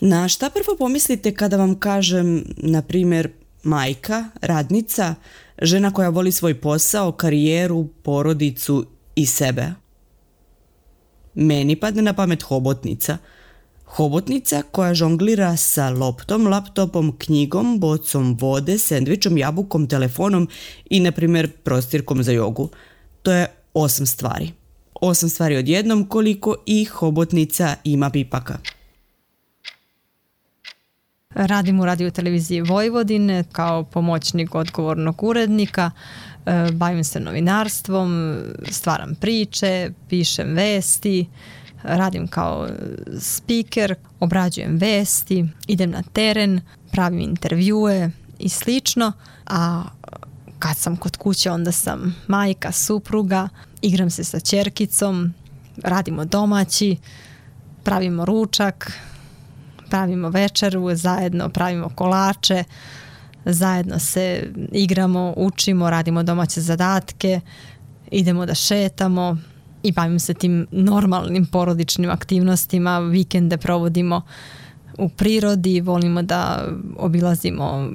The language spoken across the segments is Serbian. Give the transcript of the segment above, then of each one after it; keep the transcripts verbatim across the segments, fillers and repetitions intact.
Na šta prvo pomislite kada vam kažem, na primjer, majka, radnica, žena koja voli svoj posao, karijeru, porodicu i sebe? Meni padne na pamet hobotnica. Hobotnica koja žonglira sa loptom, laptopom, knjigom, bocom vode, sendvičom, jabukom, telefonom i, na primjer, prostirkom za jogu. To je osam stvari. Osam stvari odjednom, koliko i hobotnica ima pipaka. Radim u Radio televiziji Vojvodine kao pomoćnik odgovornog urednika, bavim se novinarstvom, stvaram priče, pišem vesti, radim kao speaker, obrađujem vesti, idem na teren, pravim intervjue i slično, a kad sam kod kuće onda sam majka, supruga, igram se sa ćerkicom, radimo domaći, pravimo ručak, pravimo večeru, zajedno pravimo kolače, zajedno se igramo, učimo, radimo domaće zadatke, idemo da šetamo i bavimo se tim normalnim porodičnim aktivnostima. Vikende provodimo u prirodi, volimo da obilazimo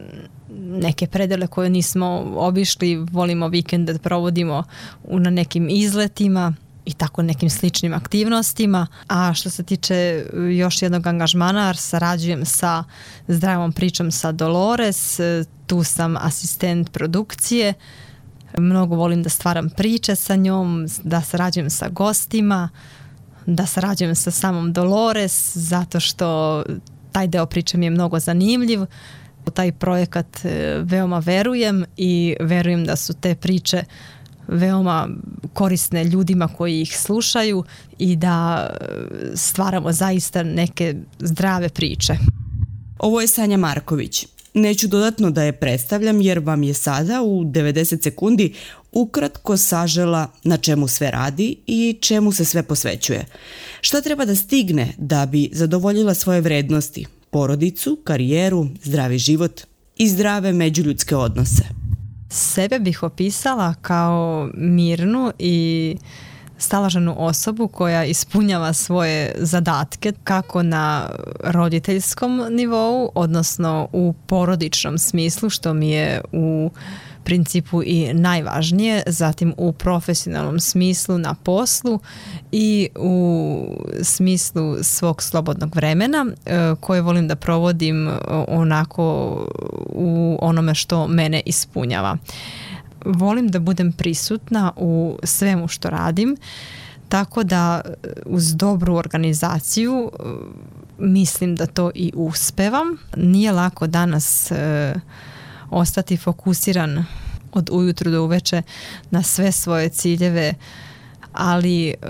neke predele koje nismo obišli, volimo vikende da provodimo na nekim izletima i tako nekim sličnim aktivnostima. A što se tiče još jednog angažmana, sarađujem sa Zdravom pričom sa Dolores, tu sam asistent produkcije, mnogo volim da stvaram priče sa njom, da sarađujem sa gostima, da sarađujem sa samom Dolores, zato što taj deo priče mi je mnogo zanimljiv. U taj projekat veoma verujem i verujem da su te priče veoma korisne ljudima koji ih slušaju i da stvaramo zaista neke zdrave priče. Ovo je Sanja Marković. Neću dodatno da je predstavljam jer vam je sada u devedeset sekundi ukratko sažela na čemu sve radi i čemu se sve posvećuje. Šta treba da stigne da bi zadovoljila svoje vrednosti, porodicu, karijeru, zdravi život i zdrave međuljudske odnose? Sebe bih opisala kao mirnu i staloženu osobu koja ispunjava svoje zadatke kako na roditeljskom nivou, odnosno u porodičnom smislu, što mi je u principu i najvažnije, zatim u profesionalnom smislu na poslu i u smislu svog slobodnog vremena koje volim da provodim onako u onome što mene ispunjava. Volim da budem prisutna u svemu što radim, tako da uz dobru organizaciju mislim da to i uspevam. Nije lako danas e, ostati fokusiran od ujutru do uveče na sve svoje ciljeve, ali e,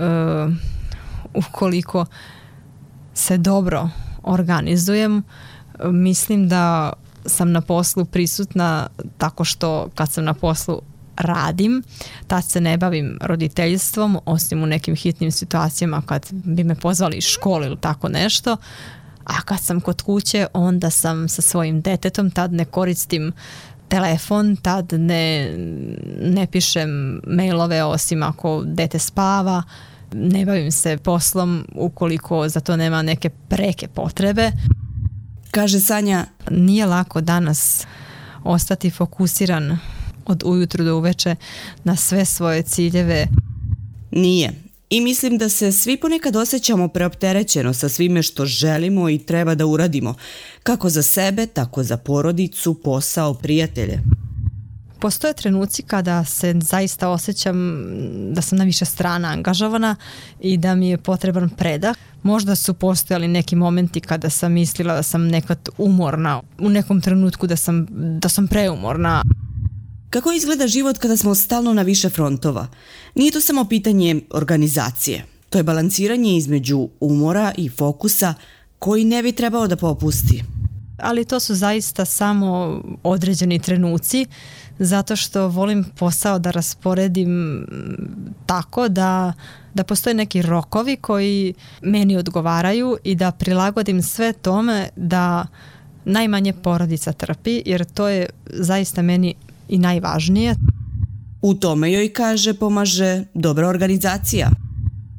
ukoliko se dobro organizujem, mislim da sam na poslu prisutna tako što kad sam na poslu radim, tad se ne bavim roditeljstvom, osim u nekim hitnim situacijama kad bi me pozvali iz škole ili tako nešto, a kad sam kod kuće onda sam sa svojim detetom, tad ne koristim telefon, tad ne, ne pišem mailove osim ako dete spava, ne bavim se poslom ukoliko za to nema neke preke potrebe. Kaže Sanja, nije lako danas ostati fokusiran od ujutru do uveče na sve svoje ciljeve. Nije. I mislim da se svi ponekad osjećamo preopterećeno sa svime što želimo i treba da uradimo, kako za sebe, tako za porodicu, posao, prijatelje. Postoje trenuci kada se zaista osjećam da sam na više strana angažovana i da mi je potreban predah. Možda su postojali neki momenti kada sam mislila da sam nekad umorna, u nekom trenutku da sam, da sam preumorna. Kako izgleda život kada smo stalno na više frontova? Nije to samo pitanje organizacije. To je balansiranje između umora i fokusa koji ne bi trebao da popusti. Ali to su zaista samo određeni trenuci, zato što volim posao da rasporedim tako da, da postoje neki rokovi koji meni odgovaraju i da prilagodim sve tome da najmanje porodica trpi, jer to je zaista meni i najvažnije. U tome joj, kaže, pomaže dobra organizacija.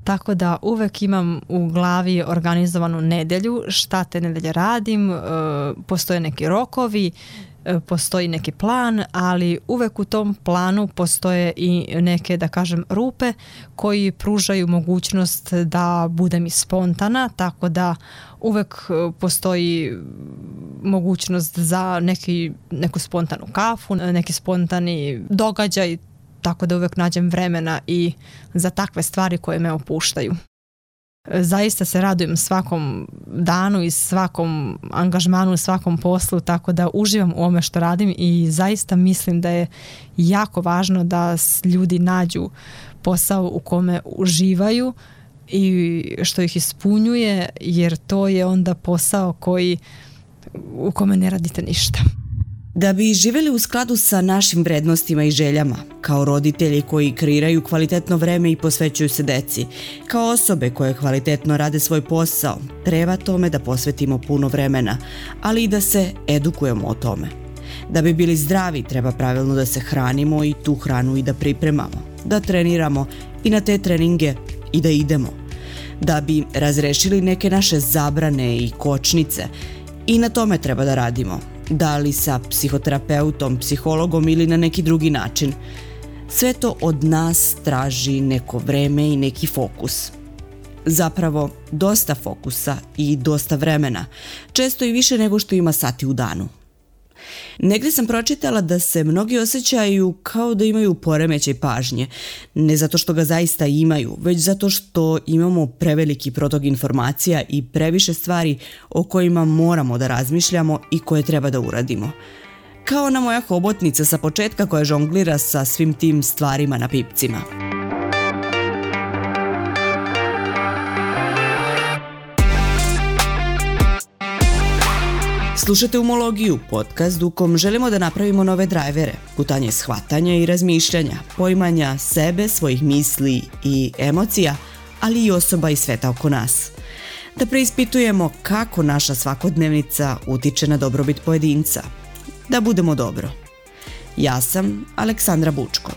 Tako da uvek imam u glavi organizovanu nedelju, šta te nedelje radim, postoje neki rokovi, postoji neki plan, ali uvek u tom planu postoje i neke, da kažem, rupe koji pružaju mogućnost da budem i spontana, tako da uvek postoji mogućnost za neki, neku spontanu kafu, neki spontani događaj, tako da uvek nađem vremena i za takve stvari koje me opuštaju. Zaista se radujem svakom danu i svakom angažmanu, svakom poslu, tako da uživam u ome što radim i zaista mislim da je jako važno da ljudi nađu posao u kome uživaju i što ih ispunjuje, jer to je onda posao koji, u kome ne radite ništa. Da bi živjeli u skladu sa našim vrednostima i željama, kao roditelji koji kreiraju kvalitetno vreme i posvećuju se deci, kao osobe koje kvalitetno rade svoj posao, treba tome da posvetimo puno vremena, ali i da se edukujemo o tome. Da bi bili zdravi, treba pravilno da se hranimo i tu hranu i da pripremamo, da treniramo i na te treninge i da idemo. Da bi razrešili neke naše zabrane i kočnice, i na tome treba da radimo. Da li sa psihoterapeutom, psihologom ili na neki drugi način. Sve to od nas traži neko vreme i neki fokus. Zapravo, dosta fokusa i dosta vremena, često i više nego što ima sati u danu. Negdje sam pročitala da se mnogi osjećaju kao da imaju poremećaj pažnje, ne zato što ga zaista imaju, već zato što imamo preveliki protok informacija i previše stvari o kojima moramo da razmišljamo i koje treba da uradimo. Kao ona moja hobotnica sa početka koja žonglira sa svim tim stvarima na pipcima. Slušate Umologiju, podcast u kom želimo da napravimo nove drajvere, putanje shvatanja i razmišljanja, poimanja sebe, svojih misli i emocija, ali i osoba i sveta oko nas. Da preispitujemo kako naša svakodnevnica utiče na dobrobit pojedinca. Da budemo dobro. Ja sam Aleksandra Bučko.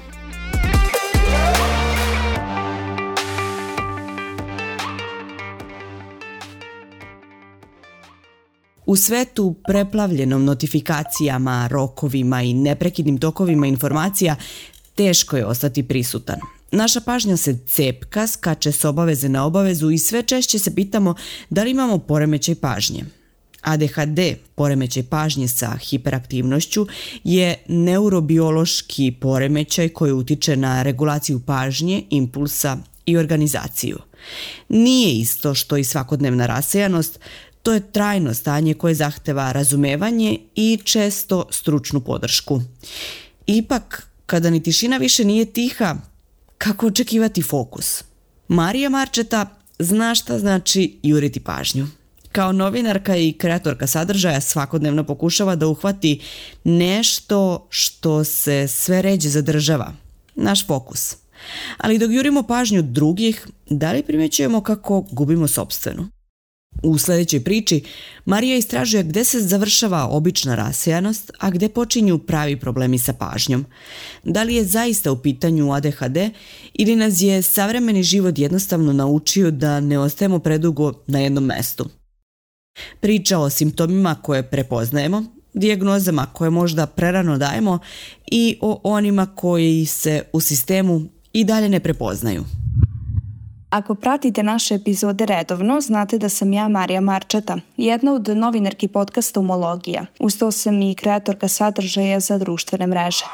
U svetu preplavljenom notifikacijama, rokovima i neprekidnim tokovima informacija teško je ostati prisutan. Naša pažnja se cepka, skače s obaveze na obavezu i sve češće se pitamo da li imamo poremećaj pažnje. A D H D, poremećaj pažnje sa hiperaktivnošću, je neurobiološki poremećaj koji utiče na regulaciju pažnje, impulsa i organizaciju. Nije isto što i svakodnevna rasejanost. To je trajno stanje koje zahteva razumevanje i često stručnu podršku. Ipak, kada ni tišina više nije tiha, kako očekivati fokus? Marija Marčeta zna šta znači juriti pažnju. Kao novinarka i kreatorka sadržaja svakodnevno pokušava da uhvati nešto što se sve ređe zadržava, naš fokus. Ali dok jurimo pažnju drugih, da li primjećujemo kako gubimo sopstvenu? U sljedećoj priči Marija istražuje gdje se završava obična rasejanost, a gdje počinju pravi problemi sa pažnjom. Da li je zaista u pitanju A D H D ili nas je savremeni život jednostavno naučio da ne ostajemo predugo na jednom mestu? Priča o simptomima koje prepoznajemo, dijagnozama koje možda prerano dajemo i o onima koji se u sistemu i dalje ne prepoznaju. Ako pratite naše epizode redovno, znate da sam ja Marija Marčeta, jedna od novinarki podcasta Umologija. Uz to sam i kreatorka sadržaja za društvene mreže.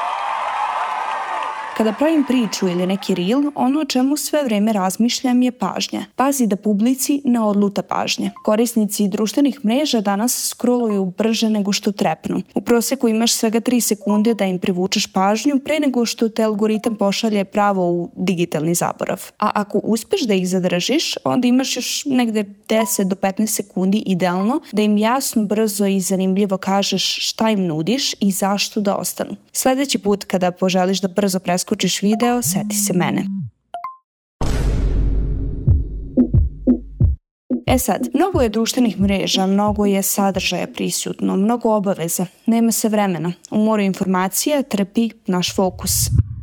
Kada pravim priču ili neki reel, ono o čemu sve vrijeme razmišljam je pažnja. Pazi da publici ne odluta pažnje. Korisnici društvenih mreža danas scrolluju brže nego što trepnu. U prosjeku imaš svega tri sekunde da im privučeš pažnju pre nego što te algoritam pošalje pravo u digitalni zaborav. A ako uspeš da ih zadržiš, onda imaš još negde deset do petnaest sekundi idealno da im jasno, brzo i zanimljivo kažeš šta im nudiš i zašto da ostanu. Sljedeći put kada poželiš da brzo preskočiš video, seti se mene. E sad, mnogo je društvenih mreža, mnogo je sadržaja prisutno, mnogo obaveza, nema se vremena. U moru informacija trpi naš fokus.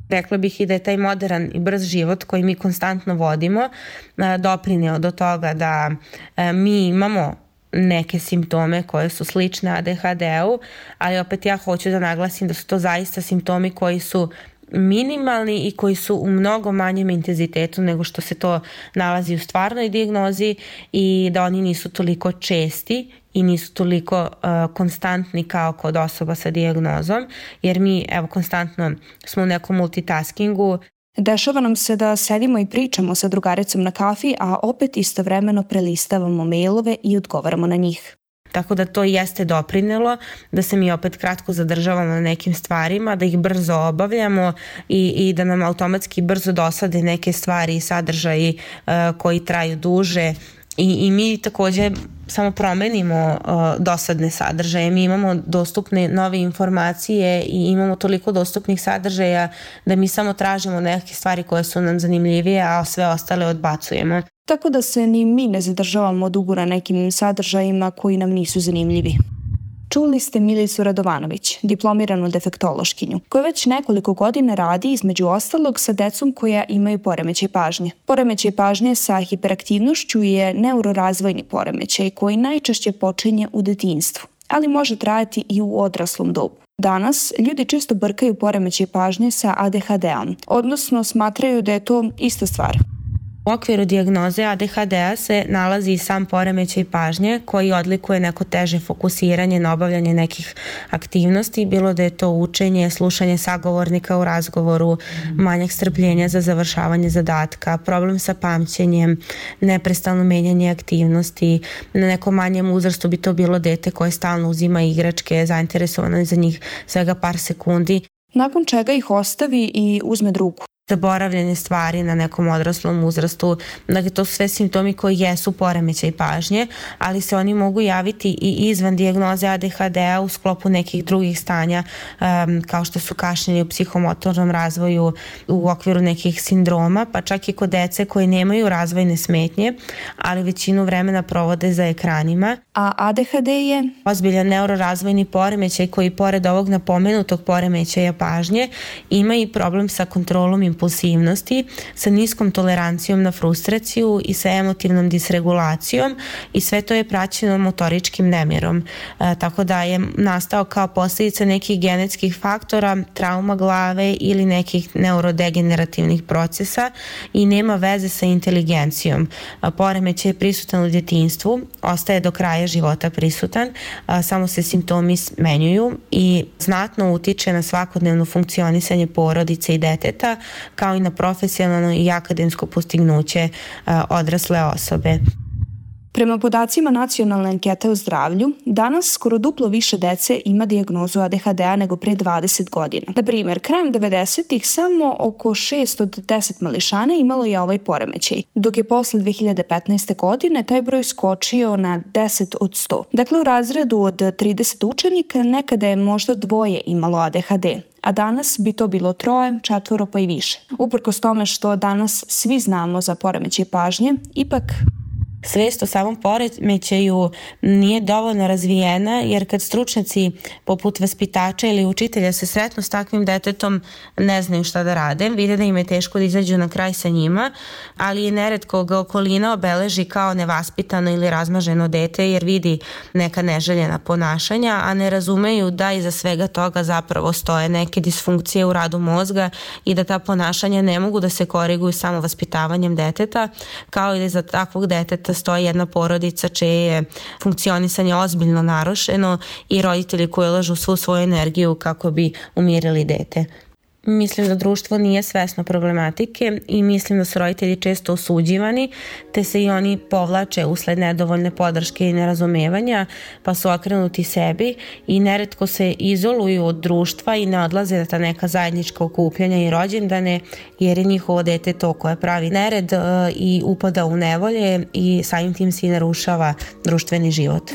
Rekla bih i da je taj modern i brz život koji mi konstantno vodimo doprineo do toga da mi imamo neke simptome koje su slične A D H D-u, ali opet ja hoću da naglasim da su to zaista simptomi koji su minimalni i koji su u mnogo manjem intenzitetu nego što se to nalazi u stvarnoj dijagnozi i da oni nisu toliko česti i nisu toliko uh, konstantni kao kod osoba sa dijagnozom, jer mi evo konstantno smo u nekom multitaskingu. Dešava nam se da sedimo i pričamo sa drugaricom na kafi, a opet istovremeno prelistavamo mailove i odgovaramo na njih. Tako da to jeste doprinelo da se mi opet kratko zadržavamo na nekim stvarima, da ih brzo obavljamo i, i da nam automatski brzo dosade neke stvari i sadržaji uh, koji traju duže. I, i mi takođe samo promenimo uh, dosadne sadržaje. Mi imamo dostupne nove informacije i imamo toliko dostupnih sadržaja da mi samo tražimo neke stvari koje su nam zanimljivije, a sve ostale odbacujemo. Tako da se ni mi ne zadržavamo dugo na nekim sadržajima koji nam nisu zanimljivi. Čuli ste Milicu Radovanović, diplomiranu defektološkinju, koja već nekoliko godina radi između ostalog sa decom koja imaju poremećaj pažnje. Poremećaj pažnje sa hiperaktivnošću je neurorazvojni poremećaj koji najčešće počinje u detinjstvu, ali može trajati i u odraslom dobu. Danas ljudi često brkaju poremećaj pažnje sa A D H D-om, odnosno smatraju da je to ista stvar. U okviru dijagnoze A D H D-a se nalazi i sam poremećaj pažnje koji odlikuje neko teže fokusiranje na obavljanje nekih aktivnosti, bilo da je to učenje, slušanje sagovornika u razgovoru, manjak strpljenja za završavanje zadatka, problem sa pamćenjem, neprestano menjanje aktivnosti. Na nekom manjem uzrastu bi to bilo dete koje stalno uzima igračke, zainteresovano za njih svega par sekundi. Nakon čega ih ostavi i uzme drugu. Zaboravljanje stvari na nekom odraslom uzrastu, dakle to su sve simptomi koji jesu poremećaj pažnje, ali se oni mogu javiti i izvan dijagnoze A D H D-a u sklopu nekih drugih stanja um, kao što su kašnjenje u psihomotornom razvoju u okviru nekih sindroma, pa čak i kod dece koji nemaju razvojne smetnje, ali većinu vremena provode za ekranima. A A D H D je? Ozbiljan neurorazvojni poremećaj koji pored ovog napomenutog poremećaja pažnje ima i problem sa kontrolom impulsivnosti, sa niskom tolerancijom na frustraciju i sa emotivnom disregulacijom i sve to je praćeno motoričkim nemirom. E, tako da je nastao kao posljedica nekih genetskih faktora, trauma glave ili nekih neurodegenerativnih procesa i nema veze sa inteligencijom. E, poremećaj je prisutan u djetinjstvu, ostaje do kraja života prisutan, a, samo se simptomi smenjuju i znatno utiče na svakodnevno funkcionisanje porodice i deteta, kao i na profesionalno i akademsko postignuće a, odrasle osobe. Prema podacima nacionalne ankete o zdravlju, danas skoro duplo više dece ima dijagnozu A D H D-a nego pre dvadeset godina. Na primjer, krajem devedesetih samo oko šest od deset mališana imalo je ovaj poremećaj, dok je posle dve hiljade petnaeste. godine taj broj skočio na deset od sto. Dakle, u razredu od trideset učenika nekada je možda dvoje imalo A D H D, a danas bi to bilo troje, četvoro pa i više. Uprkos tome što danas svi znamo za poremećaj pažnje, ipak svest o samom poremećaju nije dovoljno razvijena, jer kad stručnjaci poput vaspitača ili učitelja se sretnu s takvim detetom, ne znaju šta da rade, vide da im je teško da izađu na kraj sa njima, ali je neretko ga okolina obeleži kao nevaspitano ili razmaženo dete jer vidi neka neželjena ponašanja, a ne razumeju da iza svega toga zapravo stoje neke disfunkcije u radu mozga i da ta ponašanja ne mogu da se koriguju samo vaspitavanjem deteta, kao i da iza takvog deteta stoji jedna porodica čije je funkcionisanje ozbiljno narušeno i roditelji koji ulažu svu svoju energiju kako bi umirili dete. Mislim da društvo nije svesno problematike i mislim da su roditelji često osuđivani, te se i oni povlače usled nedovoljne podrške i nerazumevanja, pa su okrenuti sebi i neretko se izoluju od društva i ne odlaze na ta neka zajednička okupljanja i rođendane, jer je njihovo dete to koje pravi nered i upada u nevolje i samim tim se i narušava društveni život.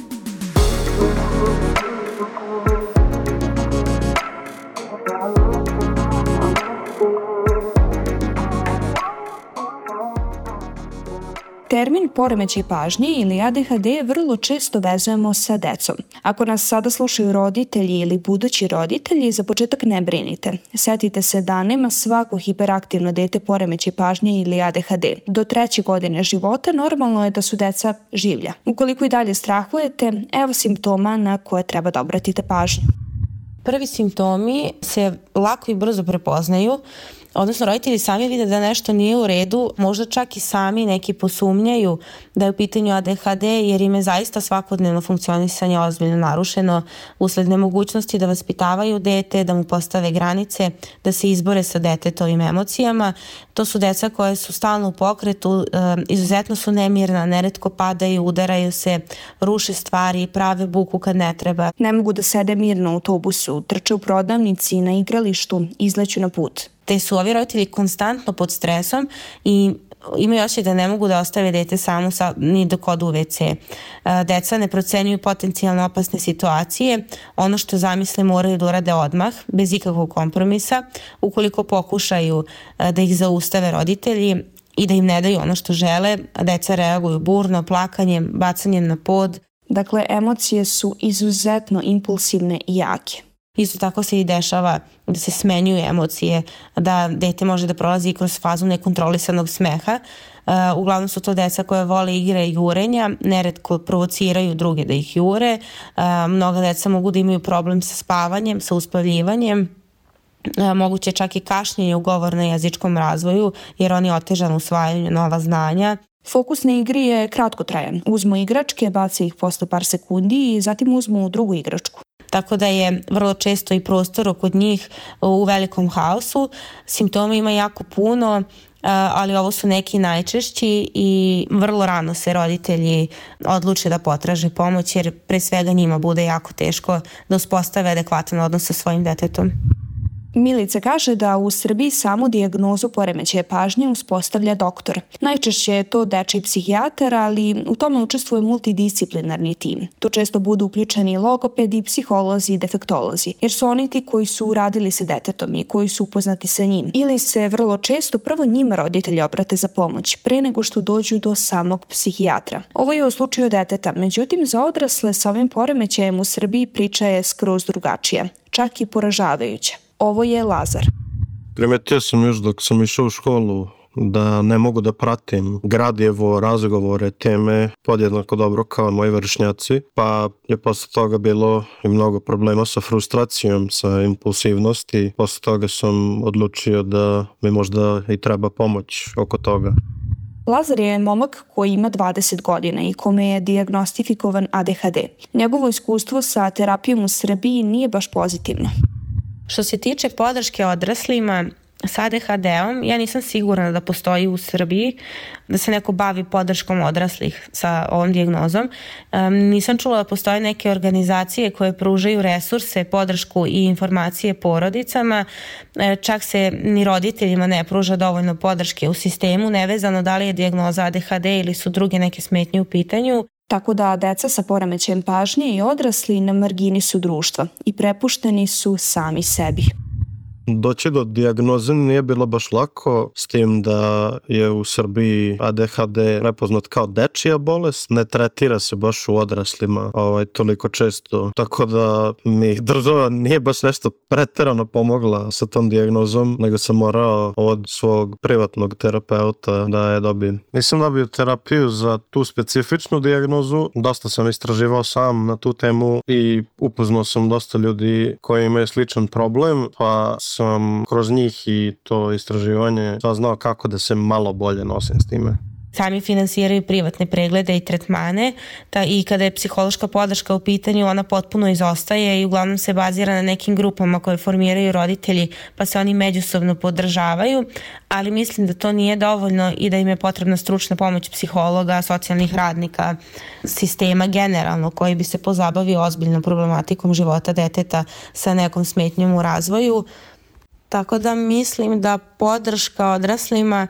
Termin poremećaj pažnje ili A D H D vrlo često vezujemo sa decom. Ako nas sada slušaju roditelji ili budući roditelji, za početak ne brinite. Setite se da nema svako hiperaktivno dete poremećaj pažnje ili A D H D. Do treće godine života normalno je da su deca življa. Ukoliko i dalje strahujete, evo simptoma na koje treba da obratite pažnju. Prvi simptomi se lako i brzo prepoznaju, odnosno roditelji sami vide da nešto nije u redu, možda čak i sami neki posumnjaju da je u pitanju A D H D jer im je zaista svakodnevno funkcionisanje ozbiljno narušeno usled nemogućnosti da vaspitavaju dete, da mu postave granice, da se izbore sa detetovim emocijama. To su deca koje su stalno u pokretu, izuzetno su nemirna, neretko padaju, udaraju se, ruše stvari, prave buku kad ne treba. Ne mogu da sede mirno u autobusu, trče u prodavnici, na igralištu, izleću na put. Te su ovi roditelji konstantno pod stresom i imaju osjećaj da ne mogu da ostave dete samo sa, ni dok odu u ve ce. Deca ne procenjuju potencijalno opasne situacije, ono što zamisle moraju da urade odmah, bez ikakvog kompromisa. Ukoliko pokušaju da ih zaustave roditelji i da im ne daju ono što žele, deca reaguju burno, plakanjem, bacanjem na pod. Dakle, emocije su izuzetno impulsivne i jake. Isto tako se i dešava da se smenjuju emocije, da dete može da prolazi kroz fazu nekontrolisanog smeha. Uh, uglavnom su to deca koje vole igre i jurenja, neretko provociraju druge da ih jure. Uh, mnoga deca mogu da imaju problem sa spavanjem, sa uspavljivanjem. Uh, moguće čak i kašnjenje u govorno-jezičkom razvoju jer oni otežano usvajaju nova znanja. Fokus na igri je kratkotrajan. Uzmu igračke, bace ih posle par sekundi i zatim uzmu drugu igračku. Tako da je vrlo često i prostor kod njih u velikom haosu. Simptoma ima jako puno, ali ovo su neki najčešći i vrlo rano se roditelji odluče da potraže pomoć jer pre svega njima bude jako teško da uspostave adekvatan odnos sa svojim detetom. Milica kaže da u Srbiji samu dijagnozu poremećaja pažnje uspostavlja doktor. Najčešće je to dečiji psihijatar, ali u tome učestvuje multidisciplinarni tim. Tu često budu uključeni logopedi, psiholozi i defektolozi, jer su oni ti koji su radili sa detetom i koji su upoznati sa njim. Ili se vrlo često prvo njima roditelji obrate za pomoć, pre nego što dođu do samog psihijatra. Ovo je u slučaju deteta, međutim za odrasle sa ovim poremećajem u Srbiji priča je skroz drugačija, čak i poražavajuća. Ovo je Lazar. Primetio sam još dok sam išao u školu da ne mogu da pratim gradijevo razgovore, teme podjednako dobro kao moji vršnjaci, pa je posle toga bilo i mnogo problema sa frustracijom, sa impulsivnosti. Posle toga sam odlučio da mi možda i treba pomoć oko toga. Lazar je momak koji ima dvadeset godina i kome je dijagnostifikovan A D H D. Njegovo iskustvo sa terapijom u Srbiji nije baš pozitivno. Što se tiče podrške odraslima s A D H D-om, ja nisam sigurna da postoji u Srbiji, da se neko bavi podrškom odraslih sa ovom dijagnozom. Um, nisam čula da postoje neke organizacije koje pružaju resurse, podršku i informacije porodicama. E, čak se ni roditeljima ne pruža dovoljno podrške u sistemu, nevezano da li je dijagnoza A D H D ili su druge neke smetnje u pitanju. Tako da deca sa poremećajem pažnje i odrasli na margini su društva i prepušteni su sami sebi. Doći do dijagnoze nije bilo baš lako, s tim da je u Srbiji A D H D prepoznat kao dečija bolest, ne tretira se baš u odraslima ovaj, toliko često, tako da mi država nije baš nešto preterano pomogla sa tom dijagnozom, nego sam morao od svog privatnog terapeuta da je dobijem. Nisam dobio terapiju za tu specifičnu dijagnozu, dosta sam istraživao sam na tu temu i upoznao sam dosta ljudi koji imaju sličan problem, pa sam kroz njih i to istraživanje saznao kako da se malo bolje nosim s time. Sami finansiraju privatne preglede i tretmane ta, i kada je psihološka podrška u pitanju, ona potpuno izostaje i uglavnom se bazira na nekim grupama koje formiraju roditelji, pa se oni međusobno podržavaju, ali mislim da to nije dovoljno i da im je potrebna stručna pomoć psihologa, socijalnih radnika, sistema generalno koji bi se pozabavio ozbiljnom problematikom života deteta sa nekom smetnjom u razvoju. Tako da mislim da podrška odraslima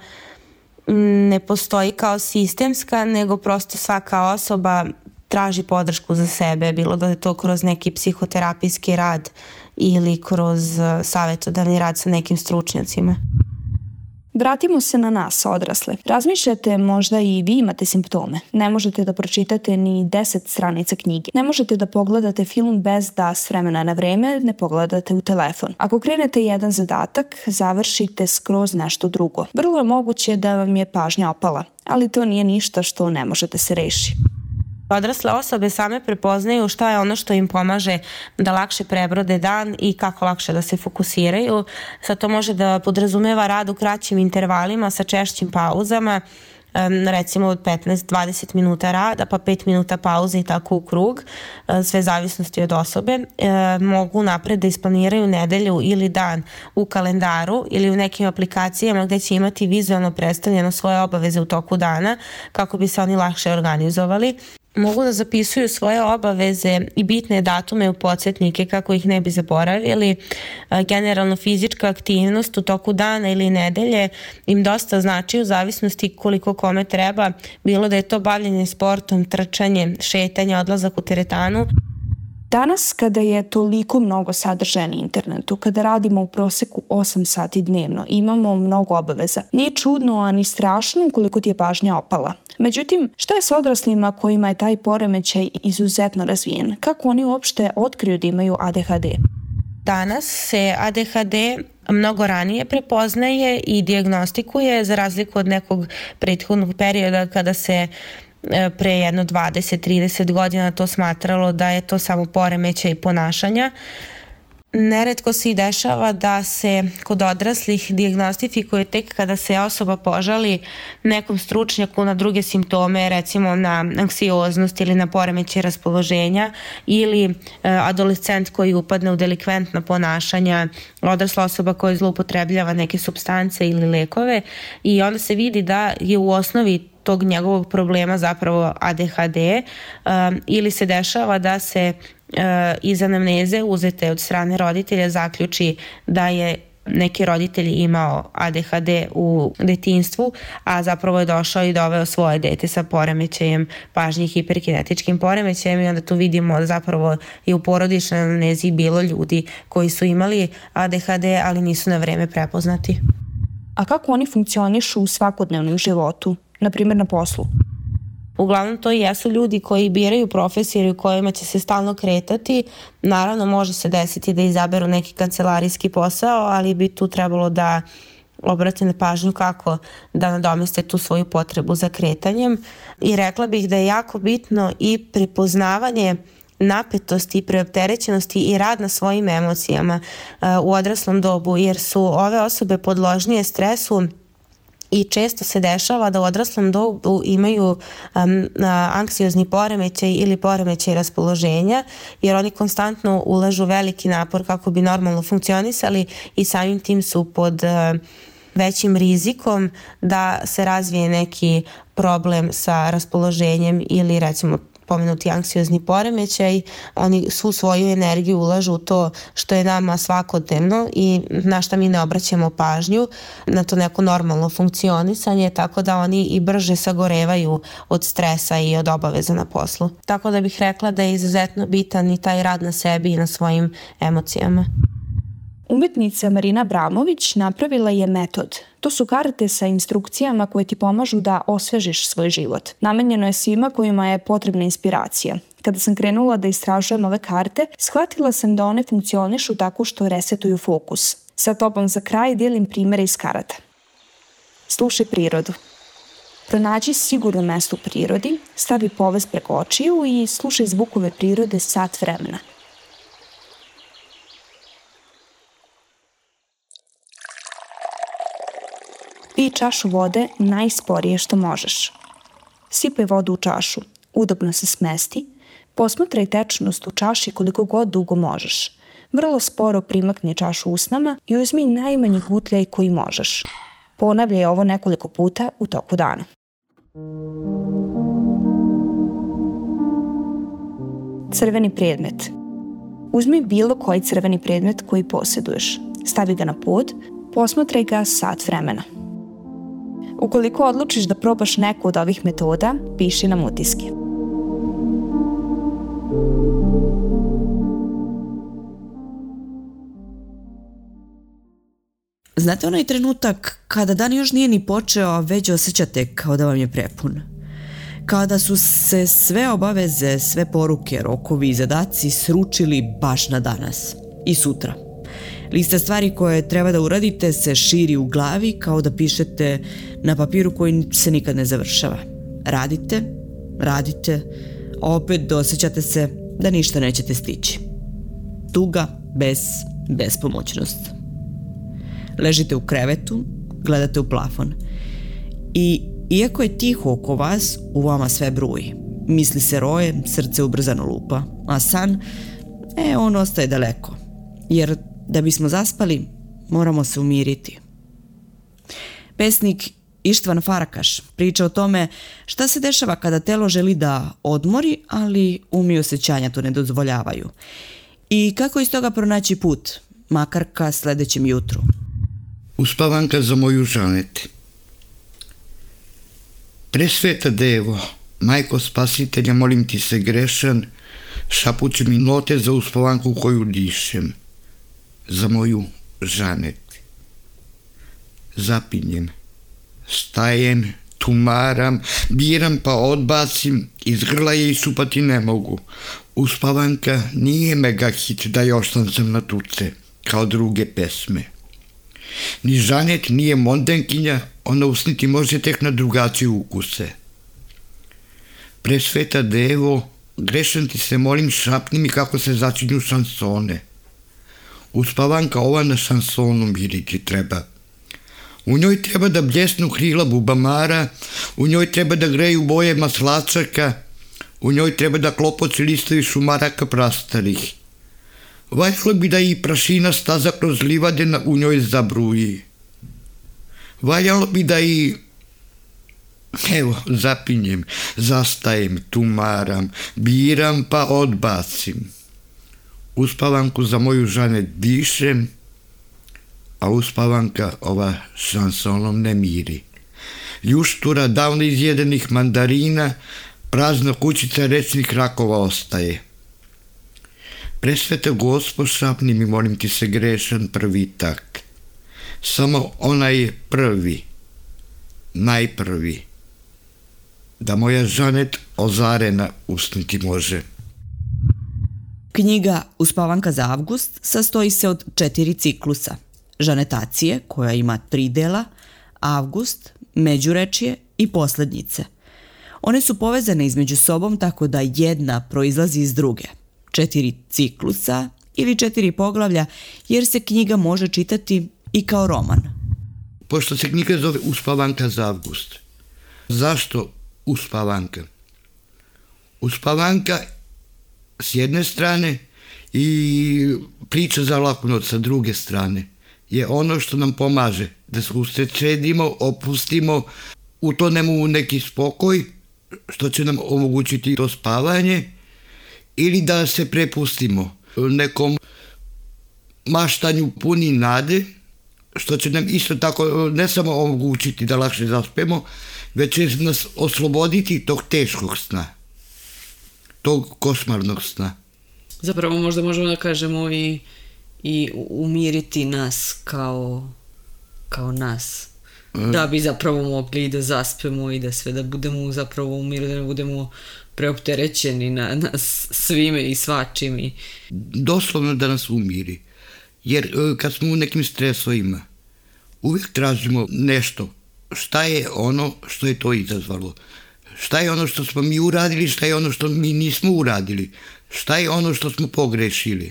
ne postoji kao sistemska, nego prosto svaka osoba traži podršku za sebe, bilo da je to kroz neki psihoterapijski rad ili kroz savjetodavni rad sa nekim stručnjacima. Vratimo se na nas, odrasle. Razmišljate, možda i vi imate simptome. Ne možete da pročitate ni deset stranica knjige. Ne možete da pogledate film bez da s vremena na vreme ne pogledate u telefon. Ako krenete jedan zadatak, završite skroz nešto drugo. Vrlo je moguće da vam je pažnja opala, ali to nije ništa što ne može da se reši. Odrasle osobe same prepoznaju šta je ono što im pomaže da lakše prebrode dan i kako lakše da se fokusiraju. Sad to može da podrazumeva rad u kraćim intervalima sa češćim pauzama, recimo od petnaest do dvadeset minuta rada pa pet minuta pauze i tako u krug, sve zavisnosti od osobe. Mogu napred da isplaniraju nedelju ili dan u kalendaru ili u nekim aplikacijama gde će imati vizualno predstavljeno svoje obaveze u toku dana kako bi se oni lakše organizovali. Mogu da zapisuju svoje obaveze i bitne datume u podsjetnike kako ih ne bi zaboravili. Generalno fizička aktivnost u toku dana ili nedelje im dosta znači u zavisnosti koliko kome treba, bilo da je to bavljenje sportom, trčanje, šetanje, odlazak u teretanu. Danas, kada je toliko mnogo sadržaja na internetu, kada radimo u proseku osam sati dnevno, imamo mnogo obaveza. Nije čudno, a ni strašno koliko ti je pažnja opala. Međutim, šta je s odraslima kojima je taj poremećaj izuzetno razvijen? Kako oni uopšte otkriju da imaju A D H D? Danas se A D H D mnogo ranije prepoznaje i dijagnostikuje za razliku od nekog prethodnog perioda kada se pre jedno dvadeset do trideset godina to smatralo da je to samo poremećaj ponašanja. Neretko se i dešava da se kod odraslih dijagnostifikuje tek kada se osoba požali nekom stručnjaku na druge simptome, recimo na anksioznost ili na poremećaj raspoloženja, ili adolescent koji upadne u delikventna ponašanja, odrasla osoba koja zloupotrebljava neke supstance ili lekove, i onda se vidi da je u osnovi tog njegovog problema zapravo A D H D, um, ili se dešava da se uh, iz anamneze uzete od strane roditelja zaključi da je neki roditelj imao A D H D u detinjstvu, a zapravo je došao i doveo svoje dete sa poremećajem pažnje i hiperkinetičkim poremećajem, i onda tu vidimo da zapravo je u porodičnoj anamnezi bilo ljudi koji su imali A D H D, ali nisu na vreme prepoznati. A kako oni funkcionišu u svakodnevnom životu, na primjer na poslu? Uglavnom to i jesu ljudi koji biraju profesije u kojima će se stalno kretati. Naravno može se desiti da izaberu neki kancelarijski posao, ali bi tu trebalo da obrate na pažnju kako da nadomeste tu svoju potrebu za kretanjem. I rekla bih da je jako bitno i prepoznavanje napetosti, preopterećenosti i rad na svojim emocijama uh, u odraslom dobu, jer su ove osobe podložnije stresu i često se dešava da u odraslom dobu imaju um, anksiozni poremećaj ili poremećaj raspoloženja, jer oni konstantno ulažu veliki napor kako bi normalno funkcionisali i samim tim su pod uh, većim rizikom da se razvije neki problem sa raspoloženjem ili recimo pomenuti anksiozni poremećaj. Oni svu svoju energiju ulažu u to što je nama svakodnevno i na šta mi ne obraćamo pažnju, na to neko normalno funkcionisanje, tako da oni i brže sagorevaju od stresa i od obaveza na poslu. Tako da bih rekla da je izuzetno bitan i taj rad na sebi i na svojim emocijama. Umetnica Marina Abramović napravila je metod. To su karte sa instrukcijama koje ti pomažu da osvežiš svoj život. Namenjeno je svima kojima je potrebna inspiracija. Kada sam krenula da istražujem ove karte, shvatila sam da one funkcionišu tako što resetuju fokus. Sa tobom za kraj dijelim primere iz karata. Slušaj prirodu. Pronađi sigurno mesto u prirodi, stavi poves preko očiju i slušaj zvukove prirode sat vremena. Pij čašu vode najsporije što možeš. Sipaj vodu u čašu, udobno se smesti, posmatraj tečnost u čaši koliko god dugo možeš. Vrlo sporo primakni čašu usnama i uzmi najmanji gutljaj koji možeš. Ponavljaj ovo nekoliko puta u toku dana. Crveni predmet. Uzmi bilo koji crveni predmet koji posjeduješ. Stavi ga na pod, posmatraj ga sat vremena. Ukoliko odlučiš da probaš neku od ovih metoda, piši nam utiske. Znate onaj trenutak kada dan još nije ni počeo, a već osjećate kao da vam je prepun? Kada su se sve obaveze, sve poruke, rokovi i zadaci sručili baš na danas i sutra. Lista stvari koje treba da uradite se širi u glavi kao da pišete na papiru koji se nikad ne završava. Radite, radite, a opet osjećate se da ništa nećete stići. Tuga bez bespomoćnost. Ležite u krevetu, gledate u plafon. I iako je tiho oko vas, u vama sve bruji. Misli se roje, srce ubrzano lupa, a san, e, on ostaje daleko. Jer da bismo zaspali, moramo se umiriti. Pesnik Ištvan Farkaš priča o tome šta se dešava kada telo želi da odmori, ali umi osjećanja to ne dozvoljavaju. I kako iz toga pronaći put, makar ka sledećem jutru. Uspavanka za moju Žanet. Presveta Devo, Majko Spasitelja, molim ti se grešan, šapući mi note za uspavanku koju dišem. Za moju Žanet. Zapinjem, stajem, tumaram, biram pa odbacim, iz grla je isupati ne mogu. Uspavanka nije megahit da još sam sam na tuce, kao druge pesme. Ni Žanet nije mondenkinja, ona usniti može tek na drugačije ukuse. Presveta Devo, grešan ti se molim, šapni mi kako se začinju šansone. Uspavanka ova na šansonu miriti treba. U njoj treba da bljesnu krila bubamara, u njoj treba da greju boje maslačaka, u njoj treba da klopoci listovi šumaraka prastarih. Valjalo bi da i prašina staza kroz livade u njoj zabruji. Valjalo bi da i... Evo, zapinjem, zastajem, tumaram, biram pa odbacim. Uspavanku za moju Žanet dišem, a uspavanka ova šansonom ne miri. Ljuštura davno izjedenih mandarina, prazna kućica rečnih rakova ostaje. Presveta Gospo, šapni mi, molim ti se grešan prvi tak. Samo onaj prvi, najprvi, da moja Žanet ozarena usniti može. Knjiga Uspavanka za avgust sastoji se od četiri ciklusa. Žanetacije, koja ima tri dela, avgust, međurečje i poslednjice. One su povezane između sobom tako da jedna proizlazi iz druge. Četiri ciklusa ili četiri poglavlja, jer se knjiga može čitati i kao roman. Pošto se knjiga zove Uspavanka za avgust, zašto uspavanka? Uspavanka s jedne strane i priča za laku noć sa druge strane je ono što nam pomaže da se usrećedimo, opustimo, utonemo u neki spokoj, što će nam omogućiti to spavanje, ili da se prepustimo nekom maštanju puni nade, što će nam isto tako ne samo omogućiti da lakše zaspemo, već će nas osloboditi tog teškog sna, tog košmarnog sna. Zapravo možda možemo da kažemo i, i umiriti nas kao, kao nas. Da bi zapravo mogli da zaspemo i da sve da budemo zapravo umireni, da ne budemo preopterećeni na, na svime i svačim. I... Doslovno da nas umiri. Jer kad smo u nekim stresovima, uvijek tražimo nešto. Šta je ono što je to izazvalo? Šta je ono što smo mi uradili, šta je ono što mi nismo uradili? Šta je ono što smo pogrešili?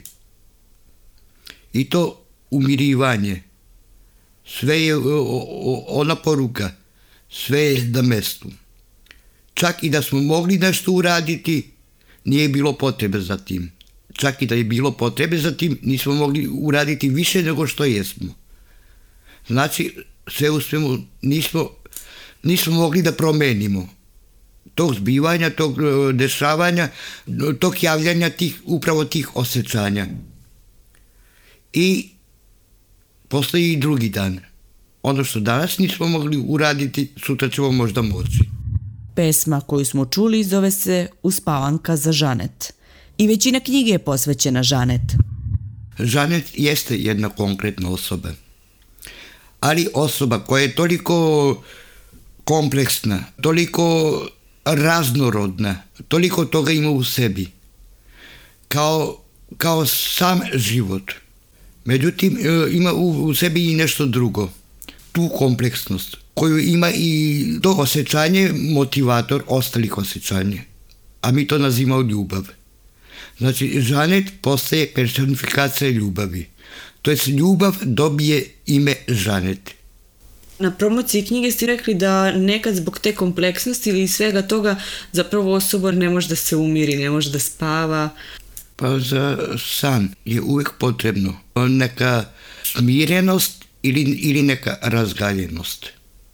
I to umirivanje, sve je ona poruka, sve je na mestu. Čak i da smo mogli nešto uraditi, nije bilo potrebe za tim. Čak i da je bilo potrebe za tim, nismo mogli uraditi više nego što jesmo. Znači, sve u svemu nismo, nismo mogli da promenimo tog zbivanja, tog dešavanja, tog javljanja tih, upravo tih osjećanja. I postoji i drugi dan. Ono što danas nismo mogli uraditi, sutra ćemo možda moći. Pesma koju smo čuli zove se Uspavanka za Žanet. I većina knjige je posvećena Žanet. Žanet jeste jedna konkretna osoba. Ali osoba koja je toliko kompleksna, toliko raznorodna, toliko toga ima u sebi, kao, kao sam život. Međutim, ima u, u sebi i nešto drugo, tu kompleksnost koju ima i to osjećanje, motivator ostalih osjećanja, a mi to nazivamo ljubav. Znači, Žanet postaje personifikacija ljubavi. To jest, ljubav dobije ime Žanet. Na promociji knjige ste rekli da nekad zbog te kompleksnosti ili svega toga zapravo osoba ne može da se umiri, ne može da spava. Pa za san je uvijek potrebno neka smirenost ili, ili neka razgaljenost.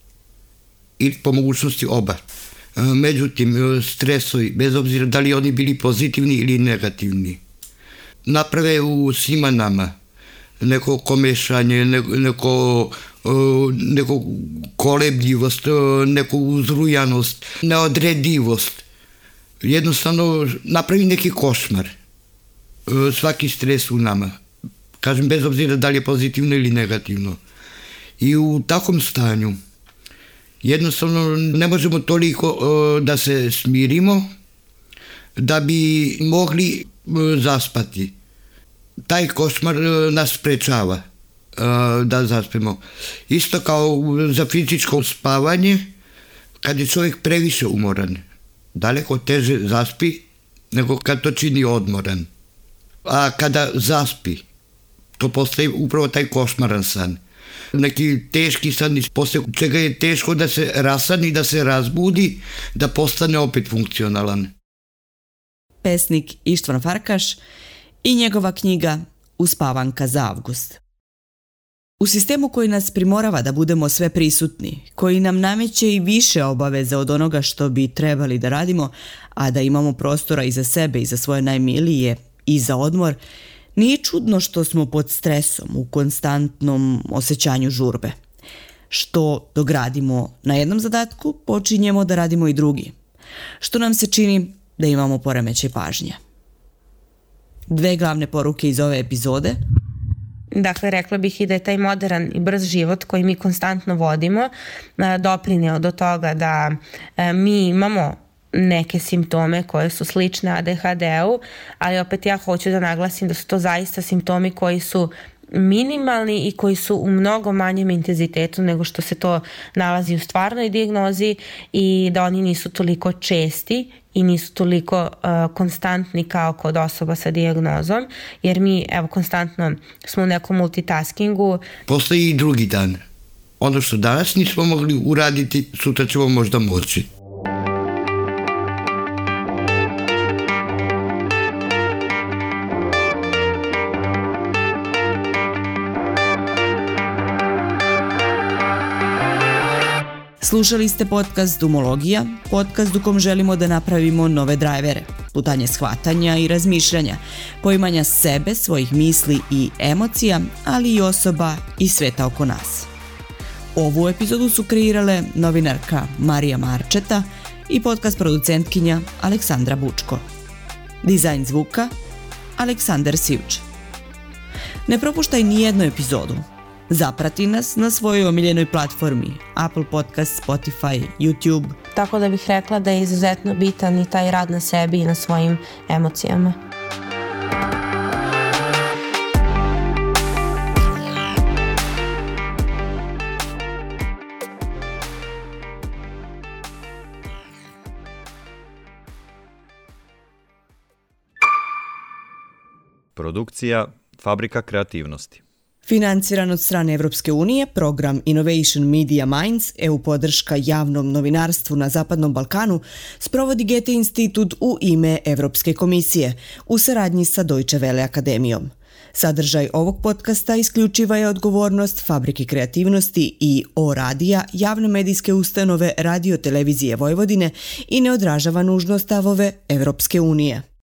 Ili po mogućnosti oba. Međutim, stresovi, bez obzira da li oni bili pozitivni ili negativni, naprave u svima nama neko komešanje, neko, neko, neko kolebljivost, neku uzrujanost, neodredivost. Jednostavno napravi neki košmar. Svaki stres u nama. Kažem, bez obzira da li je pozitivno ili negativno. I u takvom stanju jednostavno ne možemo toliko uh, da se smirimo da bi mogli uh, zaspati. Taj košmar uh, nas sprečava uh, da zaspemo. Isto kao za fizičko spavanje, kad je čovjek previše umoran, daleko teže zaspi nego kad to čini odmoran. A kada zaspi, to postaje upravo taj košmaran san. Neki teški san poslije čega je teško da se rasani, da se razbudi, da postane opet funkcionalan. Pesnik Ištvan Farkaš i njegova knjiga Uspavanka za avgust. U sistemu koji nas primorava da budemo sve prisutni, koji nam nameće i više obaveze od onoga što bi trebali da radimo, a da imamo prostora i za sebe i za svoje najmilije i za odmor, nije čudno što smo pod stresom u konstantnom osjećanju žurbe. Što dok radimo na jednom zadatku, počinjemo da radimo i drugi. Što nam se čini da imamo poremećaj pažnje. Dve glavne poruke iz ove epizode. Dakle, rekla bih i da je taj modern i brz život koji mi konstantno vodimo doprineo do toga da mi imamo neke simptome koje su slične A D H D-u, ali opet ja hoću da naglasim da su to zaista simptomi koji su minimalni i koji su u mnogo manjem intenzitetu nego što se to nalazi u stvarnoj dijagnozi i da oni nisu toliko česti i nisu toliko uh, konstantni kao kod osoba sa dijagnozom, jer mi evo konstantno smo u nekom multitaskingu. Postoji i drugi dan. Ono što danas nismo mogli uraditi, sutra ćemo možda moći. Slušali ste podcast Dumologija, podcast u kom želimo da napravimo nove drajvere, putanje shvatanja i razmišljanja, poimanja sebe, svojih misli i emocija, ali i osoba i sveta oko nas. Ovu epizodu su kreirale novinarka Marija Marčeta i podcast producentkinja Aleksandra Bučko. Dizajn zvuka Aleksandar Sivč. Ne propuštaj ni jednu epizodu. Zaprati nas na svojoj omiljenoj platformi Apple Podcast, Spotify, YouTube. Tako da bih rekla da je izuzetno bitan i taj rad na sebi i na svojim emocijama. Produkcija Fabrika kreativnosti. Financiran od strane Evropske unije, program Innovation Media Minds, E U podrška javnom novinarstvu na Zapadnom Balkanu, sprovodi Goethe institut u ime Evropske komisije u saradnji sa Deutsche Welle akademijom. Sadržaj ovog podcasta isključiva je odgovornost Fabrike kreativnosti i O radija, javne medijske ustanove Radio Televizije Vojvodine i ne odražava nužno stavove Evropske unije.